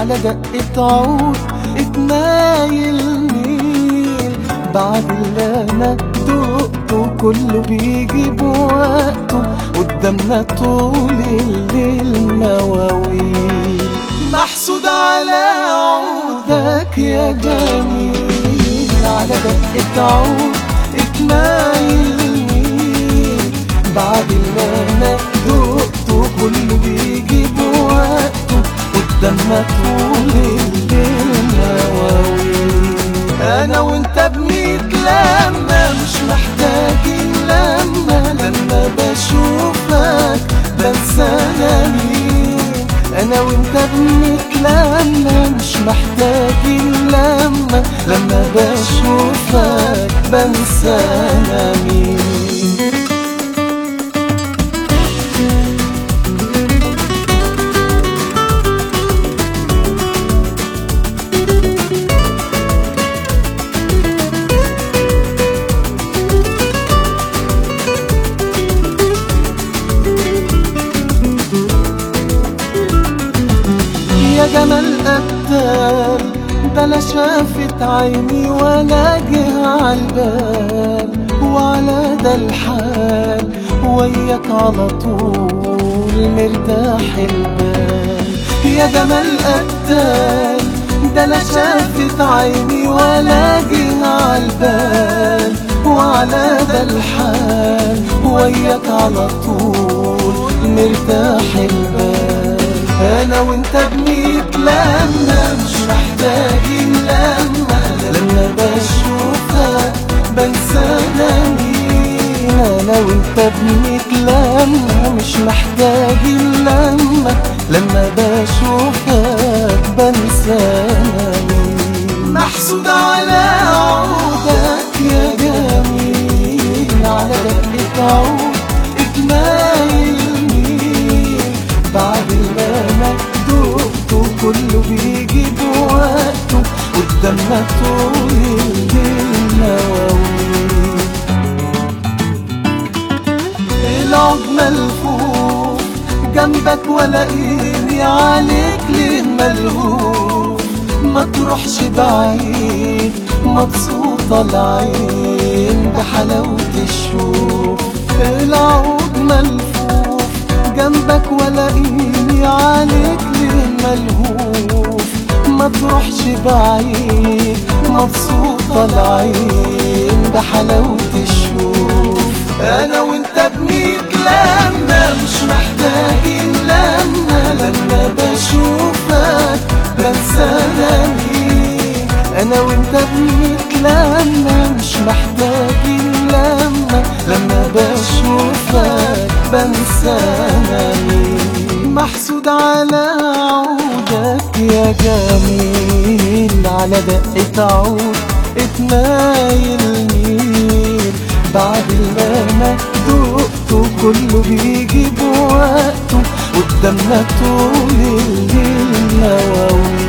على دقة عود اتمايل ميل. بعد اللي انا دقته كله بيجي بوقته، قدامنا طول الليل مواويل. محسود على عودك يا جميل، على دقة عود اتمايل ميل. بعد اللي انا دقته كله بيجي بوقته، قدامنا طول الليل مواويل. انا وانت بنتلمى مش محتاجين لما بشوفك بنسى انا مين. انا وانت بنتلمى مش محتاجين لما بشوفك بنسى انا مين. يا جمال قتال بلا شافت عيني ولا جه عالبال، وعلى ده الحال وياك على طول مرتاح البال. يا جمال قتال بلا شافت عيني ولا جه عالبال، وعلى ده الحال وياك على طول مرتاح البال. انا وانت بنتلمى مش محتاجين لما بشوفك بنسى انا مين. انا وانت بنتلمى مش محتاجين لما بشوفك بنسى انا مين. محسود على عودك يا جميل، على دقة عود اتمايل ميل. بعد اللي انا دقته كله بيجي بوقته، قدامنا طول الليل مواويل. العود ملفوف جنبك ولاقيني عليك ليه ملهوف. ما تروحش بعيد مبسوطة العين بحلاوة الشوف. العود ملفوف جنبك ولاقيني عليك ليه ملهوف. ما تروحش بعيد مبسوطة العين بحلاوة الشوف. انا وانت بنتلمى مش محتاجين لما بشوفك بنسى انا مين. انا وانت بنتلمى مش محتاجين لما بشوفك بنسى انا مين. محسود على عودك يا جميل، على دقة عود اتمايل ميل. بعد اللي انا دقته كله بيجي بوقته، قدامنا طول الليل مواويل.